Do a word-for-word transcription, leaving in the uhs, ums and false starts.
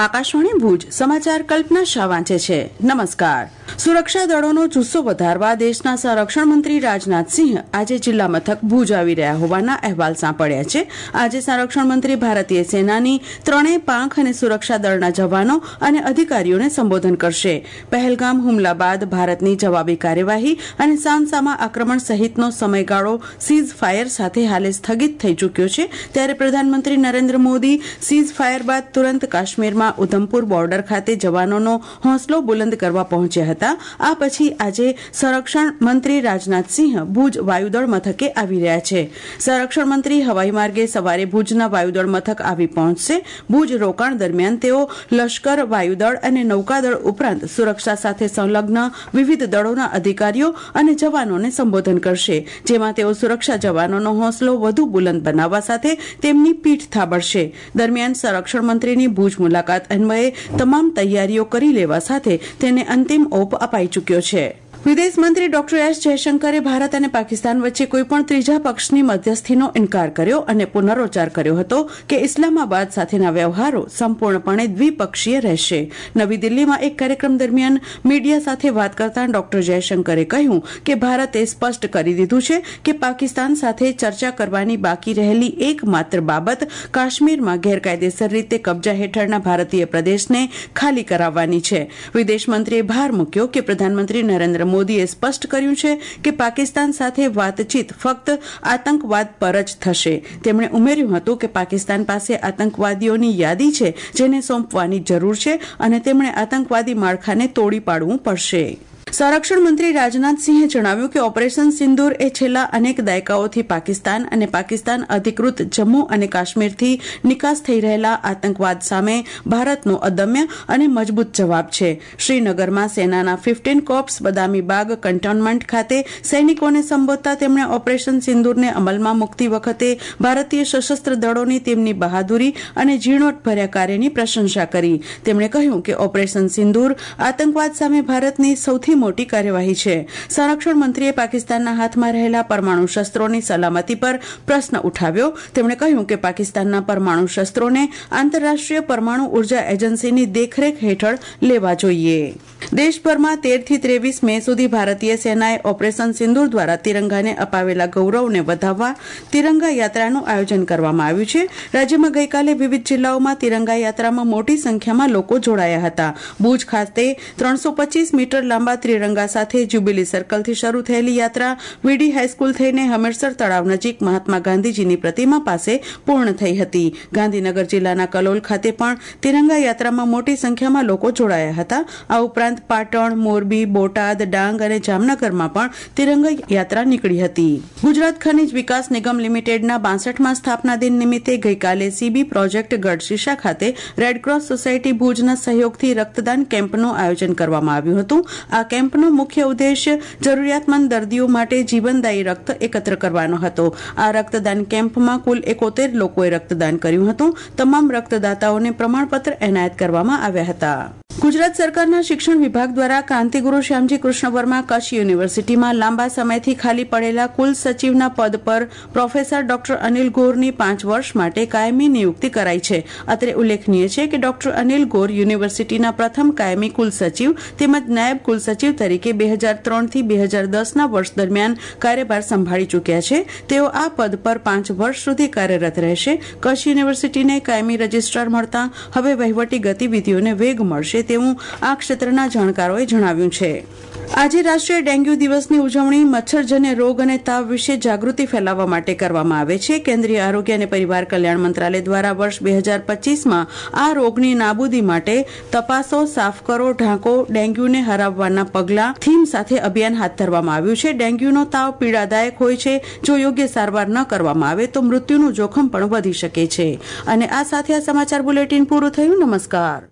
આકાશવાણી ભુજ સમાચાર કલ્પના શાહ વાંચે છે. નમસ્કાર. સુરક્ષા દળોનો જુસ્સો વધારવા દેશના સંરક્ષણ મંત્રી રાજનાથસિંહ આજે જિલ્લા મથક ભુજ આવી રહ્યા હોવાના અહેવાલ સાંપડ્યા છે. આજે સંરક્ષણ મંત્રી ભારતીય સેનાની ત્રણેય પાંખ અને સુરક્ષા દળના જવાનો અને અધિકારીઓને સંબોધન કરશે. પહેલગામ હુમલા બાદ ભારતની જવાબી કાર્યવાહી અને સામસામા આક્રમણ સહિતનો સમયગાળો સીઝ ફાયર સાથે હાલે સ્થગિત થઈ ચૂક્યો છે. ત્યારે પ્રધાનમંત્રી નરેન્દ્ર મોદી સીઝ ફાયર બાદ તુરંત કાશ્મીરમાં ઉધમપુર બોર્ડર ખાતે જવાનોનો હોંસલો બુલંદ કરવા પહોંચ્યા હતા. આ પછી આજે સંરક્ષણ મંત્રી રાજનાથસિંહ ભુજ વાયુદળ મથકે આવી રહ્યા છે. સંરક્ષણ મંત્રી હવાઈ માર્ગે સવારે ભુજના વાયુદળ મથક આવી પહોંચશે. ભુજ રોકાણ દરમિયાન તેઓ લશ્કર, વાયુદળ અને નૌકાદળ ઉપરાંત સુરક્ષા સાથે સંલગ્ન વિવિધ દળોના અધિકારીઓ અને જવાનોને સંબોધન કરશે, જેમાં તેઓ સુરક્ષા જવાનોનો હોંસલો વધુ બુલંદ બનાવવા સાથે તેમની પીઠ થાબડશે. દરમિયાન સંરક્ષણ મંત્રીની ભુજ મુલાકાત અન્વયે તમામ તૈયારીઓ કરી લેવા સાથે તેને અંતિમ ઓપ અપાઈ ચૂક્યો છે. વિદેશ મંત્રી ડોક્ટર એસ જયશંકરે ભારત અને પાકિસ્તાન વચ્ચે કોઈપણ ત્રીજા પક્ષની મધ્યસ્થીનો ઇનકાર કર્યો અને પુનરોચ્ચાર કર્યો હતો કે ઇસ્લામાબાદ સાથેના વ્યવહારો સંપૂર્ણપણે દ્વિપક્ષીય રહેશે. નવી દિલ્હીમાં એક કાર્યક્રમ દરમિયાન મીડિયા સાથે વાત કરતા ડોક્ટર જયશંકરે કહ્યું કે ભારતે સ્પષ્ટ કરી દીધું છે કે પાકિસ્તાન સાથે ચર્ચા કરવાની બાકી રહેલી એકમાત્ર બાબત કાશ્મીરમાં ગેરકાયદેસર રીતે કબજા હેઠળના ભારતીય પ્રદેશને ખાલી કરાવવાની છે. વિદેશ મંત્રીએ ભાર મૂક્યો કે પ્રધાનમંત્રી નરેન્દ્ર મોદીએ સ્પષ્ટ કર્યું છે કે પાકિસ્તાન સાથે વાતચીત ફક્ત આતંકવાદ પર જ થશે. તેમણે ઉમેર્યું હતું કે પાકિસ્તાન પાસે આતંકવાદીઓની યાદી છે જેને સોંપવાની જરૂર છે અને તેમણે આતંકવાદી માળખાને તોડી પાડવું પડશે. સંરક્ષણ મંત્રી રાજનાથસિંહે જણાવ્યું કે ઓપરેશન સિંદૂર એ છેલ્લા અનેક દાયકાઓથી પાકિસ્તાન અને પાકિસ્તાન અધિકૃત જમ્મુ અને કાશ્મીરથી નિકાસ થઈ રહેલા આતંકવાદ સામે ભારતનો અદમ્ય અને મજબૂત જવાબ છે. શ્રીનગરમાં સેનાના ફિફ્ટીન કોર્પ્સ બદામી બાગ કન્ટોનમેન્ટ ખાતે સૈનિકોને સંબોધતા તેમણે ઓપરેશન સિંદૂરને અમલમાં મૂકતી વખતે ભારતીય સશસ્ત્ર દળોની તેમની બહાદુરી અને ઝીણવટભર્યા કાર્યની પ્રશંસા કરી. તેમણે કહ્યું કે ઓપરેશન સિંદૂર આતંકવાદ સામે ભારતની સૌથી મોટી કાર્યવાહી છે. સંરક્ષણ મંત્રીએ પાકિસ્તાનના હાથમાં રહેલા પરમાણુ શસ્ત્રોની સલામતી પર પ્રશ્ન ઉઠાવ્યો. તેમણે કહ્યું કે પાકિસ્તાનના પરમાણુ શસ્ત્રોને આંતરરાષ્ટ્રીય પરમાણુ ઉર્જા એજન્સીની દેખરેખ હેઠળ લેવા જોઈએ. દેશભરમાં તેરથી ત્રેવીસ મે સુધી ભારતીય સેનાએ ઓપરેશન સિંદૂર દ્વારા તિરંગાને અપાવેલા ગૌરવને વધાવવા તિરંગા યાત્રાનું આયોજન કરવામાં આવ્યું છે. રાજ્યમાં ગઈકાલે વિવિધ જિલ્લાઓમાં તિરંગા યાત્રામાં મોટી સંખ્યામાં લોકો જોડાયા હતા. ભુજ ખાતે ત્રણસો પચીસ મીટર લાંબા ત્રિરંગા સાથે જ્યુબિલી સર્કલથી શરૂ થયેલી યાત્રા વીડી હાઈસ્કૂલ થઈને હમીરસર તળાવ નજીક મહાત્મા ગાંધીજીની પ્રતિમા પાસે પૂર્ણ થઈ હતી. ગાંધીનગર જિલ્લાના કલોલ ખાતે પણ તિરંગા યાત્રામાં મોટી સંખ્યામાં લોકો જોડાયા હતા. આ ઉપરાંત પાટણ, મોરબી, બોટાદ, ડાંગ અને જામનગરમાં પણ તિરંગા યાત્રા નીકળી હતી. ગુજરાત ખનીજ વિકાસ નિગમ લિમિટેડના બાસઠમાં સ્થાપના દિન નિમિત્તે ગઈકાલે સીબી પ્રોજેક્ટ ગઢશીશા ખાતે રેડક્રોસ સોસાયટી ભુજના સહયોગથી રક્તદાન કેમ્પનું આયોજન કરવામાં આવ્યું હતું. આ કેમ્પનો મુખ્ય ઉદ્દેશ્ય જરૂરિયાતમંદ દર્દીઓ માટે જીવનદાયી રક્ત એકત્ર કરવાનો હતો. આ રક્તદાન કેમ્પમાં કુલ એકોતેર લોકોએ રક્તદાન કર્યું હતું. તમામ રક્તદાતાઓને પ્રમાણપત્ર એનાયત કરવામાં આવ્યા હતા. ગુજરાત સરકારના શિક્ષણ વિભાગ દ્વારા ક્રાંતિગુરુ શ્યામજી કૃષ્ણ વર્મા કચ્છ યુનિવર્સિટીમાં લાંબા સમયથી ખાલી પડેલા કુલ સચિવના પદ પર પ્રોફેસર ડોક્ટર અનિલ ગોરની પાંચ વર્ષ માટે કાયમી નિયુક્તિ કરાઈ છે. અત્રે ઉલ્લેખનીય છે કે ડોક્ટર અનિલ ગોર યુનિવર્સિટીના પ્રથમ કાયમી કુલસચિવ તેમજ નાયબ કુલસચિવ તરીકે બે હજાર ત્રણથી બે હજાર દસના વર્ષ દરમિયાન કાર્યભાર સંભાળી ચૂક્યા છે. તેઓ આ પદ પર પાંચ વર્ષ સુધી કાર્યરત રહેશે. કચ્છ યુનિવર્સિટીને કાયમી રજિસ્ટ્રાર મળતા હવે વહીવટી ગતિવિધિઓને વેગ મળશે તેવું આ ક્ષેત્રના જાણકારોએ જણાવ્યું છે. આજે રાષ્ટ્રીય ડેન્ગ્યુ દિવસની ઉજવણી મચ્છરજન્ય રોગ અને તાવ વિશે જાગૃતિ ફેલાવવા માટે કરવામાં આવે છે. કેન્દ્રીય આરોગ્ય અને પરિવાર કલ્યાણ મંત્રાલય દ્વારા વર્ષ બે હજાર પચીસમાં આ રોગની નાબૂદી માટે તપાસો, સાફ કરો, ઢાંકો, ડેન્ગ્યુને હરાવવાના પગલાં થીમ સાથે અભિયાન હાથ ધરવામાં આવ્યું છે. ડેન્ગ્યુનો તાવ પીડાદાયક હોય છે. જો યોગ્ય સારવાર ન કરવામાં આવે તો મૃત્યુનું જોખમ પણ વધી શકે છે. અને આ સાથે આ સમાચાર બુલેટિન પૂરું થયું. નમસ્કાર.